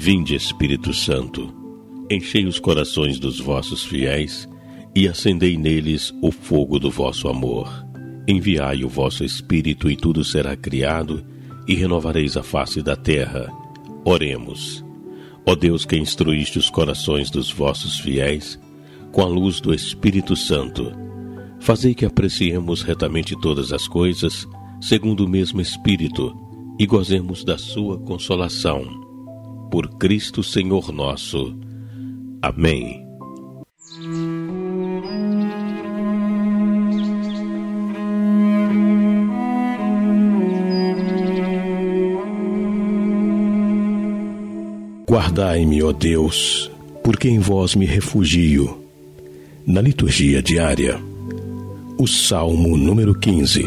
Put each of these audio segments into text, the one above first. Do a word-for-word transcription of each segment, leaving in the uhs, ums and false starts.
Vinde, Espírito Santo, enchei os corações dos vossos fiéis e acendei neles o fogo do vosso amor. Enviai o vosso Espírito e tudo será criado e renovareis a face da terra. Oremos. Ó Deus, que instruíste os corações dos vossos fiéis com a luz do Espírito Santo, fazei que apreciemos retamente todas as coisas, segundo o mesmo Espírito, e gozemos da sua consolação. Por Cristo Senhor nosso. Amém. Guardai-me, ó Deus, porque em vós me refugio. Na liturgia diária, o Salmo número quinze.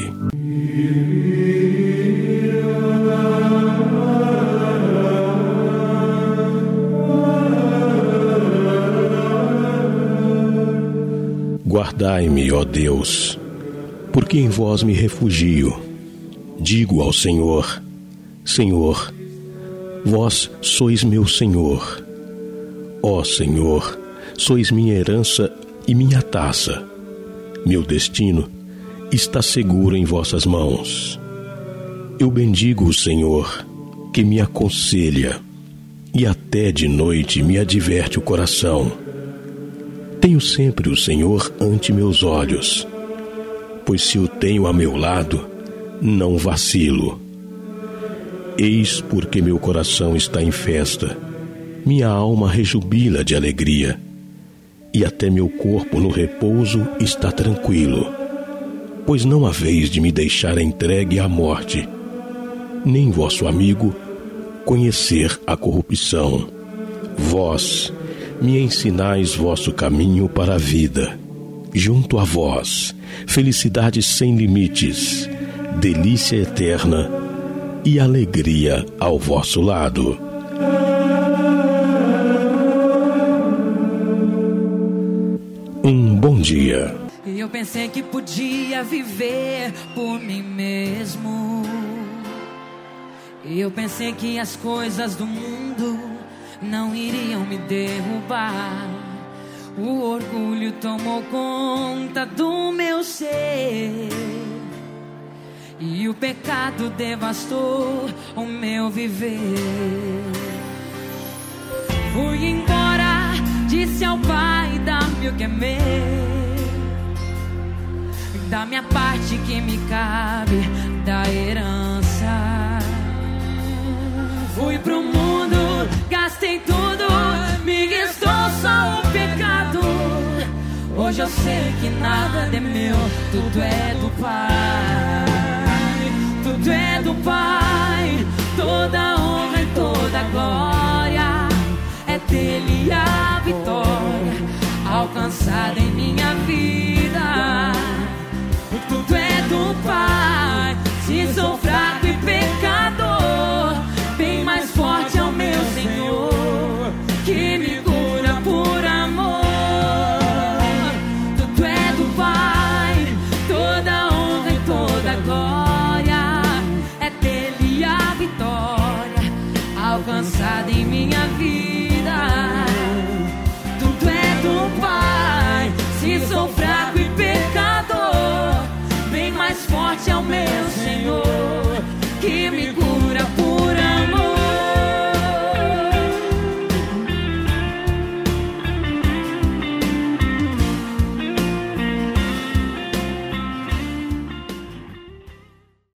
Guardai-me, ó Deus, porque em vós me refugio. Digo ao Senhor: Senhor, vós sois meu Senhor. Ó Senhor, sois minha herança e minha taça. Meu destino está seguro em vossas mãos. Eu bendigo o Senhor, que me aconselha, e até de noite me adverte o coração. Tenho sempre o Senhor ante meus olhos, pois se o tenho a meu lado, não vacilo. Eis porque meu coração está em festa, minha alma rejubila de alegria, e até meu corpo no repouso está tranquilo, pois não haveis de me deixar entregue à morte, nem vosso amigo conhecer a corrupção. Vós me ensinais vosso caminho para a vida. Junto a vós, felicidade sem limites, delícia eterna e alegria ao vosso lado. Um bom dia. Eu pensei que podia viver por mim mesmo. Eu pensei que as coisas do mundo não iriam me derrubar. O orgulho tomou conta do meu ser, e o pecado devastou o meu viver. Fui embora, disse ao Pai: dá-me o que é meu, da minha parte que me cabe da herança. Fui pro mundo, gastei tudo, me restou só o pecado. Hoje eu sei que nada é meu, tudo é do Pai. Tudo é do Pai, toda honra e toda glória é dele a vitória alcançada em minha vida.